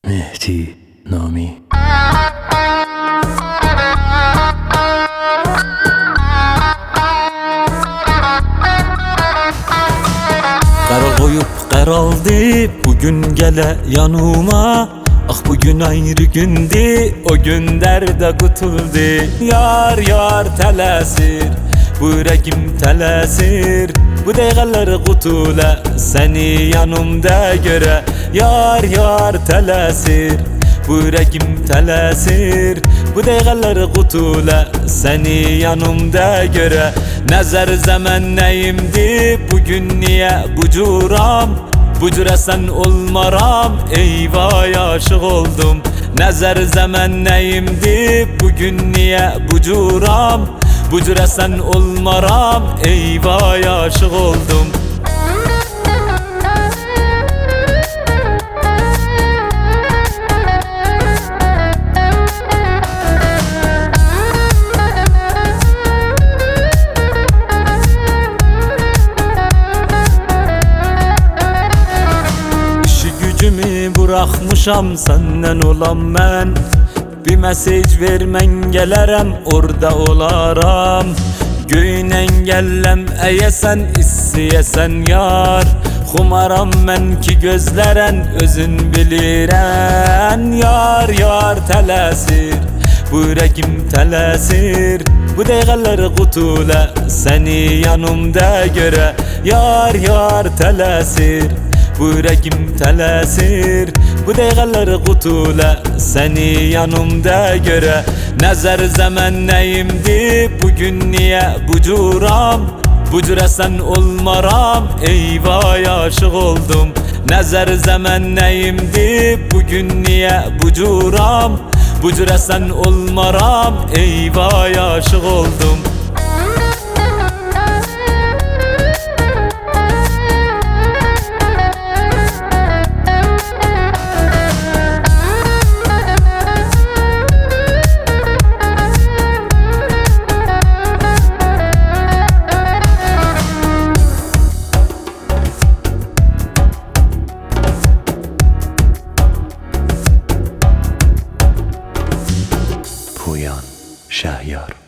مهدی نامی. Qara qoyub qaraldı bugün gələ yanıma. Ah bugün ayrı gündü, o günlərdə qutuldu. Yar yar tələsir, bu ürəkim tələsir. Bu dəqiqələr qutulə, səni yanımda görə. Yar yar tələsir, bu ürəkim tələsir. Bu dəqiqələr qutulə, səni yanımda görə. Nəzər zəmən nəyimdi, bugün niyə bu curam? Bu cürə sən olmaram, eyvay aşıq oldum. Nəzər zəmən nəyimdi, bugün niyə bu curam? Bu cürə sən olmaram, eyvay aşıq oldum. Gücümü bırakmışam senden olan mən. Bir mesaj vermən gələrəm, orada olaram. Göyün əngəlləm əyəsən, istəyəsən yar. Xumaram mən ki gözlərən, özün bilirən. Yar yar tələsir, bu ürəkim tələsir. Bu dəqiqələr qutulə, səni yanımda görə. Yar yar tələsir, bu ürəkim tələsir. Bu dəqiqələr qutulə, səni yanımda görə. Nəzər zəmən nəyimdi, bugün niyə bu curam? Bu cürə sən olmaram, eyvay aşıq oldum. Nəzər zəmən nəyimdi, bugün niyə bu curam? Bu cürə sən olmaram, eyvay aşıq oldum. پویان شهیار.